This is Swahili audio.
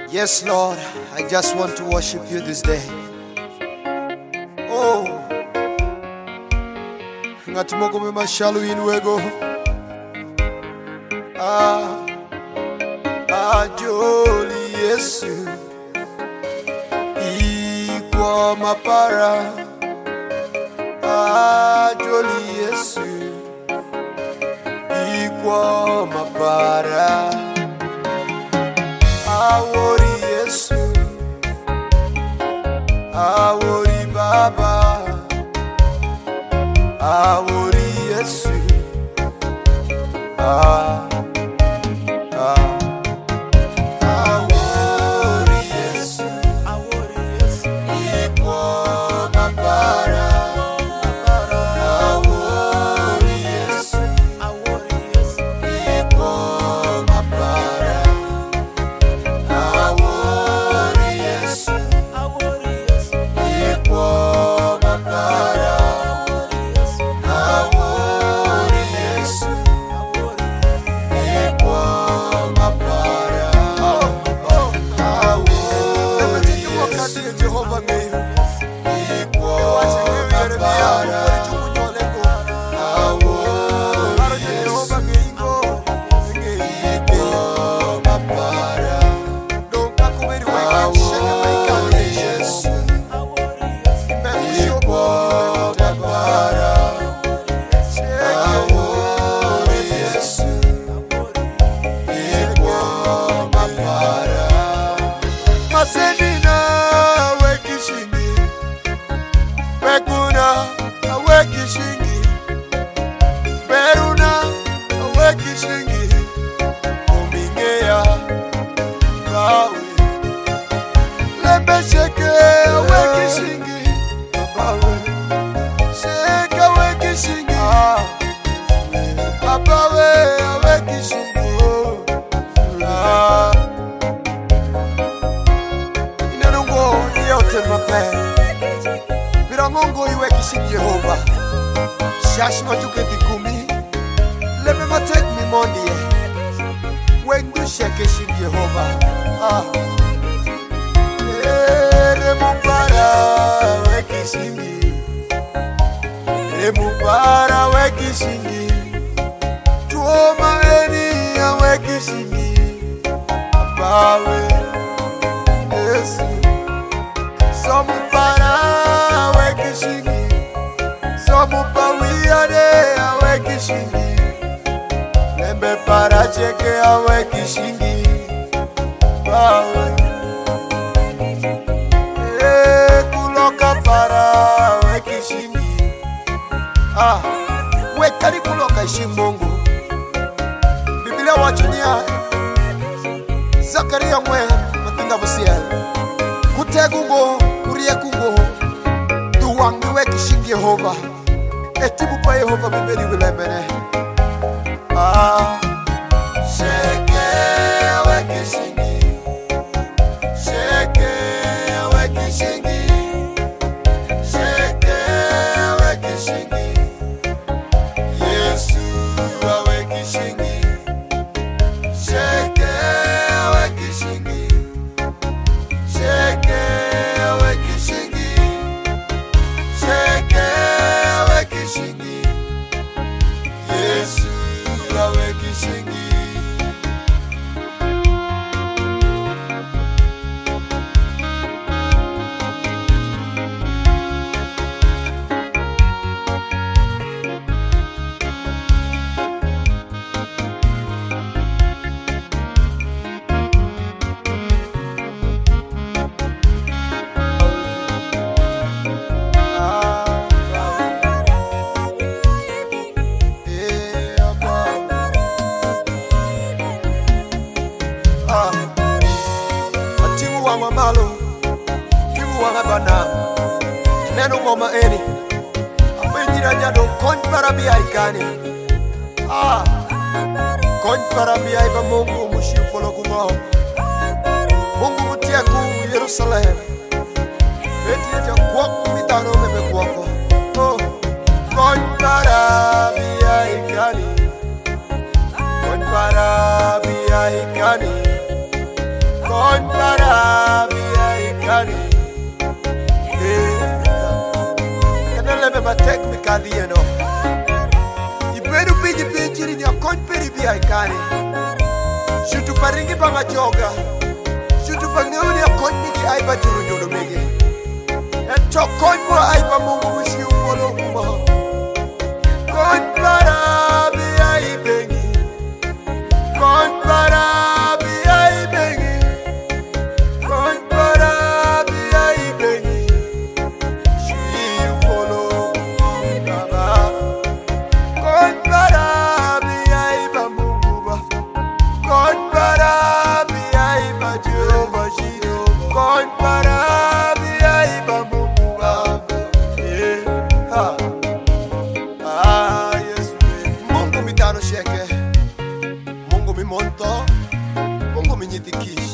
Yes, Lord, I just want to worship you this day. Oh, ngatimoko me mashalu inwego. Ajoli Yesu, ikwa mapara. Ajoli Yesu, ikwa mapara. Awori Yesu, awori Baba, awori Yesu, awori Yesu, ikwo mapara. Awori Yesu, ikwo mapara. Awori Yesu, ikwo mapara. Awori Yesu, ikwo mapara. Awori Jehovah me, ikwo mapara. Mungu iwe kishingi Yehova. Shashi matuke dikumi. Leme matek mi mondi. Wengu sheke shingi Yehova. Remupara we kishingi. Remupara we kishingi. Tuoma eni ya we kishingi. Abawe Yesu. Somupara kishingi, somupawiyade awe kishingi, lembe para cheke awe kishingi, bawe kuloka para awe kishingi, we kali kuloka ishi Mungu. Biblia wachunia Zakaria mwe matinga busiel kutegungo kuriye kungo wangi we kishingi Yehova. Etibu pa Yehova bibeli wilemene. Sheke we kishingi, sheke we kishingi, sheke we kishingi. Yesu we kishingi, sheke we kishingi, sheke we kishingi. Yesu awe kishingi. Malo, kimu wanga bana, neno mama eni, apenjira nyado kon parabia ikani, kon parabia iba Mungu mushipolo kumao, Mungu mutia ku Yerusalem, eti ya kwaku mitano mebe kwako, kon parabia ikani, kon parabia ikani, kon Kon para via ikani. Kana lebe batek mi kadi eno. Iberu pinji pinjiri ni akon peri via ikani. Shutu paringi banga joga. Shutu pangeuni akon niki aiba juru juru mege. Ento kon mo aiba mungu wishi umolo kuma. Kon para via ibengi. Kon para via ibengi. Kon para via ibengi. Shi umolo kuma. Kon para via iba mungu ba. Kon para via iba Jehovah Shiro. Kon para via iba mungu ba. Yes, Mungu mitano sheke. Mungu mi monto. Mungu mi nyitikisha.